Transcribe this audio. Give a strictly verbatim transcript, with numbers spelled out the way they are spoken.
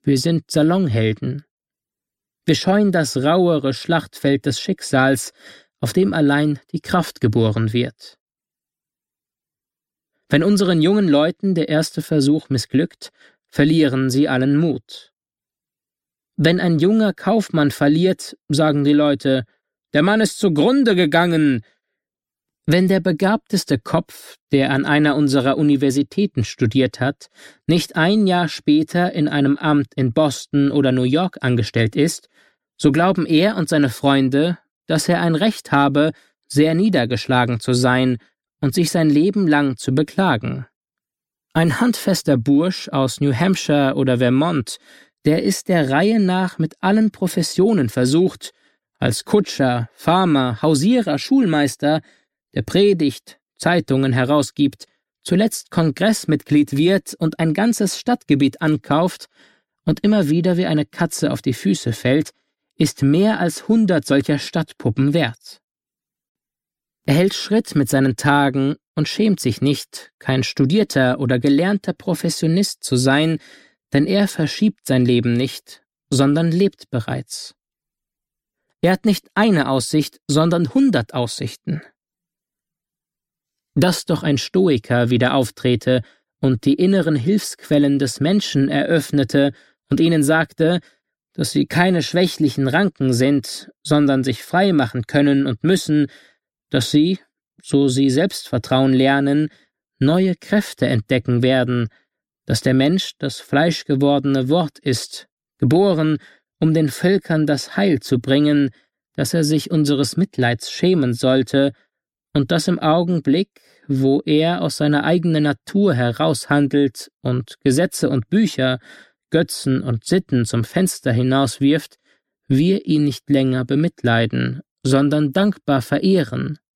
wir sind Salonhelden. Wir scheuen das rauere Schlachtfeld des Schicksals, auf dem allein die Kraft geboren wird. Wenn unseren jungen Leuten der erste Versuch missglückt, verlieren sie allen Mut. Wenn ein junger Kaufmann verliert, sagen die Leute, der Mann ist zugrunde gegangen. Wenn der begabteste Kopf, der an einer unserer Universitäten studiert hat, nicht ein Jahr später in einem Amt in Boston oder New York angestellt ist, so glauben er und seine Freunde, dass er ein Recht habe, sehr niedergeschlagen zu sein und sich sein Leben lang zu beklagen. Ein handfester Bursch aus New Hampshire oder Vermont, der ist der Reihe nach mit allen Professionen versucht, als Kutscher, Farmer, Hausierer, Schulmeister, der predigt, Zeitungen herausgibt, zuletzt Kongressmitglied wird und ein ganzes Stadtgebiet ankauft und immer wieder wie eine Katze auf die Füße fällt, ist mehr als hundert solcher Stadtpuppen wert. Er hält Schritt mit seinen Tagen und schämt sich nicht, kein studierter oder gelernter Professionist zu sein, denn er verschiebt sein Leben nicht, sondern lebt bereits. Er hat nicht eine Aussicht, sondern hundert Aussichten. Dass doch ein Stoiker wieder auftrete und die inneren Hilfsquellen des Menschen eröffnete und ihnen sagte, dass sie keine schwächlichen Ranken sind, sondern sich frei machen können und müssen, dass sie, so sie Selbstvertrauen lernen, neue Kräfte entdecken werden, dass der Mensch das fleischgewordene Wort ist, geboren, um den Völkern das Heil zu bringen, dass er sich unseres Mitleids schämen sollte, und dass im Augenblick, wo er aus seiner eigenen Natur heraushandelt und Gesetze und Bücher, Götzen und Sitten zum Fenster hinauswirft, wir ihn nicht länger bemitleiden, sondern dankbar verehren,